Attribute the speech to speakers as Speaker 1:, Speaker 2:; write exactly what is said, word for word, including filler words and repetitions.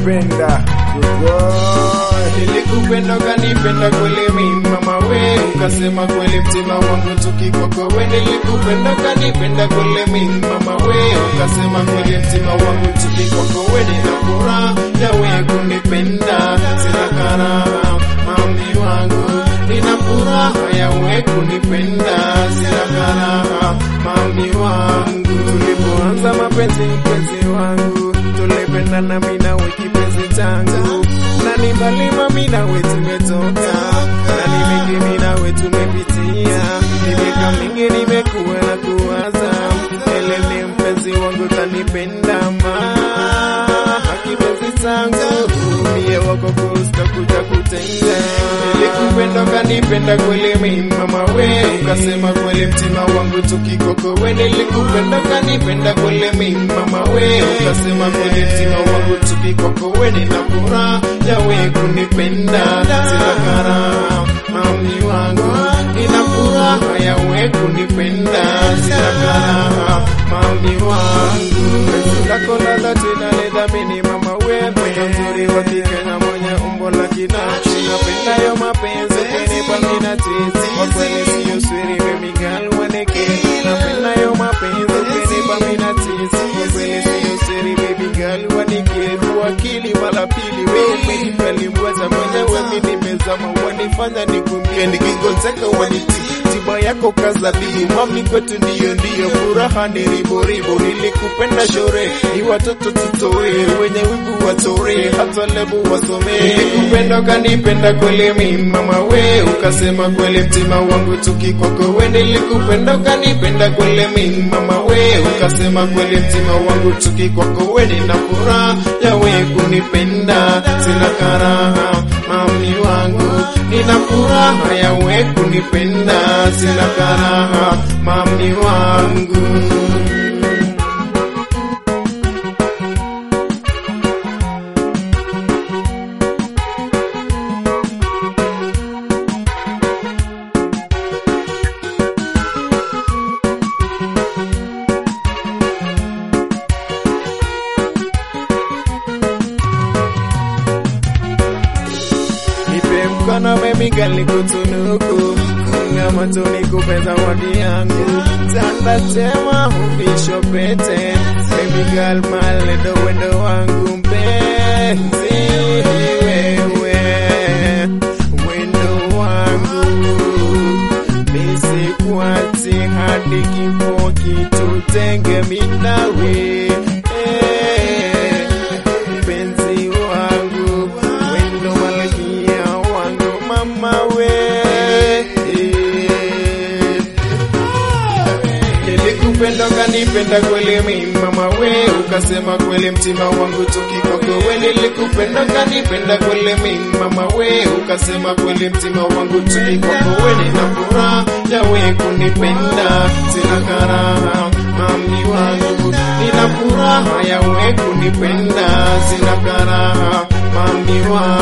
Speaker 1: kunipenda. Good boy.
Speaker 2: Nilikupenda ukanipenda kweli mimi mama we, ukasema kweli mtima wangu tukikoko we. Nilikupenda ukanipenda kweli mimi mama we, ukasema kweli mtima wangu tukikoko we. Nina furaha ya wewe kunipenda, sina karaha mami wangu. Nina furaha ya wewe kunipenda, sina karaha mami wangu. Tulipoanza mapenzi mpenzi wangu, tulipendana mimi na wewe kipenzi changu. Na ni mbali mami na wewe tumetoka, na ni mengi mimi na wewe tumepitia. Ni miaka mingi nimekuwa na kuwaza, elele mpenzi wangu tanipenda ma kipenzi changu, mie wako kusta kuja kutenga. Nilikupenda ukanipenda kweli mimi mama we, ukasema kweli mtima wangu tukikoko we. Nilikupenda ukanipenda kweli mimi mama we, ukasema kweli mtima wangu tukikoko we. Nina furaha ya wewe kunipenda, sina karaha mami wangu. Nina furaha ya wewe kunipenda, sina karaha mami wangu. Penzi lako lolote nalidhamini mama we, mwenye mzuri wa kike na mwenye umbo la kinachi. Napenda yo mapenzi kunipa mina titi, kwa kweli siyo siri baby girl waneke. Napenda yo mapenzi kunipa mina titi, kwa kweli siyo siri baby girl waneke. Wakili mara pili wewe umenipeli mweza mwenyewe mimi nimezama, wanifanya nikumbie nikingoteka waniti tiba yako kazadili mami kwetu ndiyo ndiyo furaha ni ribo ribo. Nilikupenda shore ni watoto tutoe, wenye wivu watore hata lebu wasome. Nilikupenda ukanipenda kweli mimi mama we, ukasema kweli mtima wangu tukikoko we. Nilikupenda ukanipenda kweli mimi mama we, ukasema kweli mtima wangu tukikoko we. Nina furaha ya wewe kunipenda, sina karaha mami wangu. Nina furaha ya wewe kunipenda, sina karaha mami wangu. Mkono baby girl nikutunuku, ngama tu nikupe zawadi yangu. Tanda tema uvisho pete, baby girl maledo wendo wangu mpenzi. Wewe wendo wangu misikuachi hadi kifo kitutenge mimi nawe. Mpenzi wangu wendo malkia mama we. Nilikupenda ukanipenda kweli mimi mama we, ukasema kweli mtima wangu tukikoko we. Nilikupenda ukanipenda kweli mimi mama we, ukasema kweli mtima wangu tukikoko we. Nina furaha ya wewe kunipenda, sina karaha mami wangu. Nina furaha ya wewe kunipenda, sina karaha mami wangu.